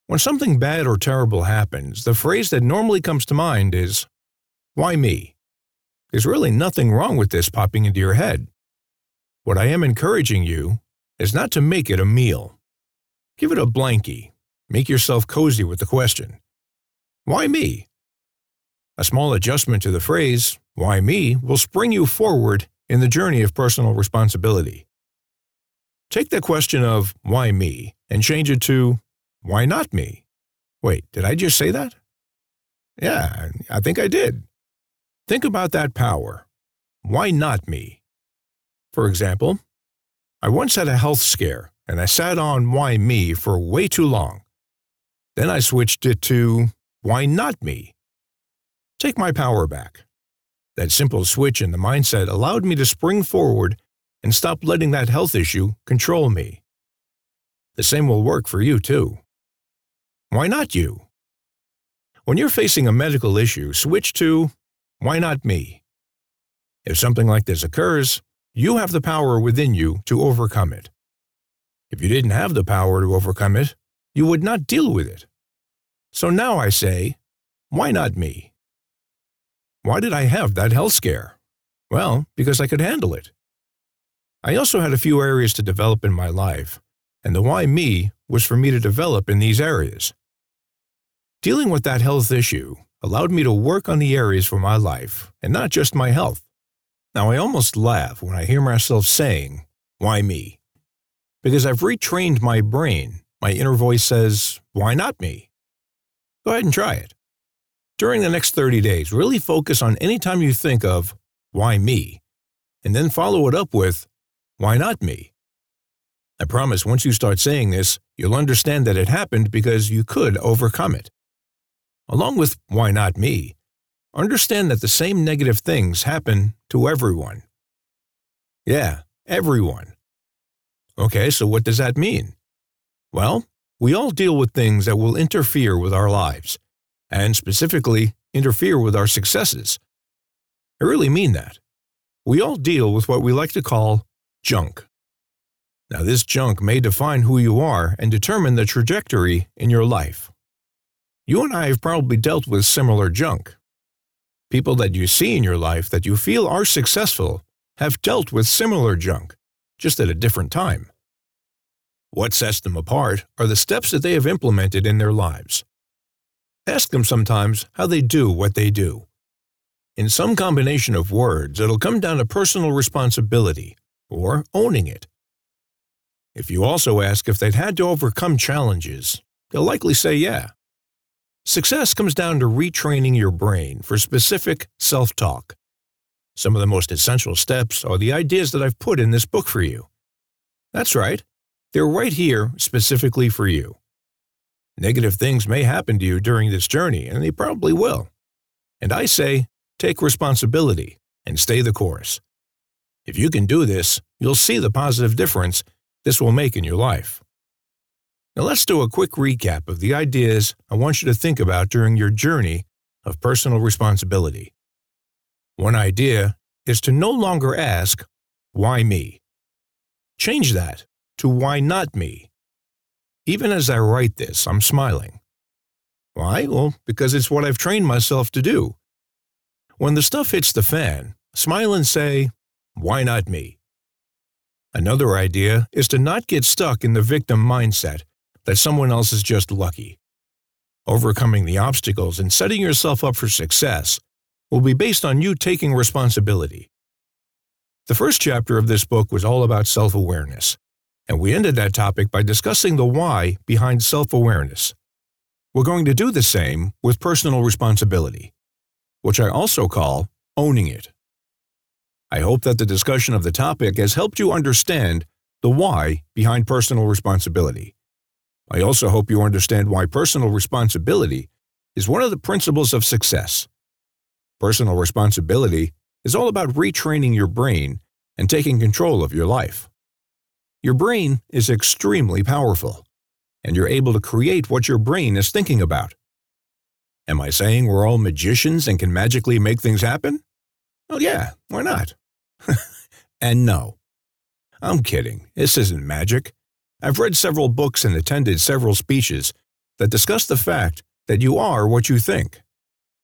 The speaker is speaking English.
When something bad or terrible happens, the phrase that normally comes to mind is, "Why me?" There's really nothing wrong with this popping into your head. What I am encouraging you is not to make it a meal. Give it a blankie. Make yourself cozy with the question, "Why me?" A small adjustment to the phrase, "Why me?" will spring you forward in the journey of personal responsibility. Take the question of, "Why me?" and change it to, "Why not me?" Wait, did I just say that? Yeah, I think I did. Think about that power. Why not me? For example, I once had a health scare, and I sat on "why me" for way too long. Then I switched it to "why not me?" Take my power back. That simple switch in the mindset allowed me to spring forward and stop letting that health issue control me. The same will work for you too. Why not you? When you're facing a medical issue, switch to "why not me?" If something like this occurs, you have the power within you to overcome it. If you didn't have the power to overcome it, you would not deal with it. So now I say, why not me? Why did I have that health scare? Well, because I could handle it. I also had a few areas to develop in my life, and the why me was for me to develop in these areas. Dealing with that health issue allowed me to work on the areas for my life, and not just my health. Now I almost laugh when I hear myself saying, "Why me?" Because I've retrained my brain. My inner voice says, "Why not me?" Go ahead and try it. During the next 30 days, really focus on any time you think of, "Why me?" and then follow it up with, "Why not me?" I promise once you start saying this, you'll understand that it happened because you could overcome it. Along with "why not me?" understand that the same negative things happen to everyone. Yeah, everyone. Okay, so what does that mean? Well, we all deal with things that will interfere with our lives, and specifically interfere with our successes. I really mean that. We all deal with what we like to call junk. Now, this junk may define who you are and determine the trajectory in your life. You and I have probably dealt with similar junk. People that you see in your life that you feel are successful have dealt with similar junk, just at a different time. What sets them apart are the steps that they have implemented in their lives. Ask them sometimes how they do what they do. In some combination of words, it'll come down to personal responsibility, or owning it. If you also ask if they'd had to overcome challenges, they'll likely say yeah. Success comes down to retraining your brain for specific self-talk. Some of the most essential steps are the ideas that I've put in this book for you. That's right, they're right here specifically for you. Negative things may happen to you during this journey, and they probably will. And I say, take responsibility and stay the course. If you can do this, you'll see the positive difference this will make in your life. Now let's do a quick recap of the ideas I want you to think about during your journey of personal responsibility. One idea is to no longer ask, "Why me?" Change that to "Why not me?" Even as I write this, I'm smiling. Why? Well, because it's what I've trained myself to do. When the stuff hits the fan, smile and say, "Why not me?" Another idea is to not get stuck in the victim mindset that someone else is just lucky. Overcoming the obstacles and setting yourself up for success will be based on you taking responsibility. The first chapter of this book was all about self-awareness, and we ended that topic by discussing the why behind self-awareness. We're going to do the same with personal responsibility, which I also call owning it. I hope that the discussion of the topic has helped you understand the why behind personal responsibility. I also hope you understand why personal responsibility is one of the principles of success. Personal responsibility is all about retraining your brain and taking control of your life. Your brain is extremely powerful, and you're able to create what your brain is thinking about. Am I saying we're all magicians and can magically make things happen? Well, yeah, why not? And no. I'm kidding. This isn't magic. I've read several books and attended several speeches that discuss the fact that you are what you think.